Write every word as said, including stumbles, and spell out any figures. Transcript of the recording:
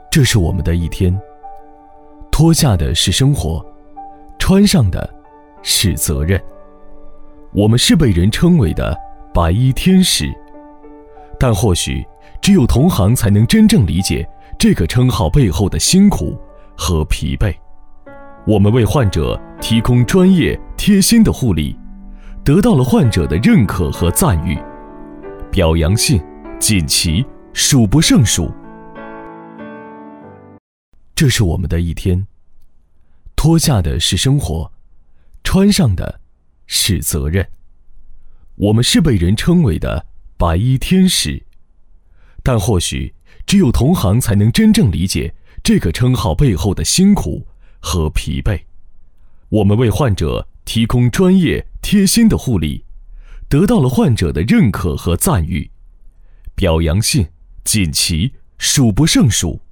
这是我们的一天，脱下的是生活，穿上的是责任。我们是被人称为的白衣天使，但或许只有同行才能真正理解这个称号背后的辛苦和疲惫。我们为患者提供专业贴心的护理，得到了患者的认可和赞誉，表扬性、锦旗数不胜数。这是我们的一天，脱下的是生活，穿上的是责任。我们是被人称为的白衣天使，但或许只有同行才能真正理解这个称号背后的辛苦和疲惫。我们为患者提供专业贴心的护理，得到了患者的认可和赞誉，表扬性、锦旗数不胜数。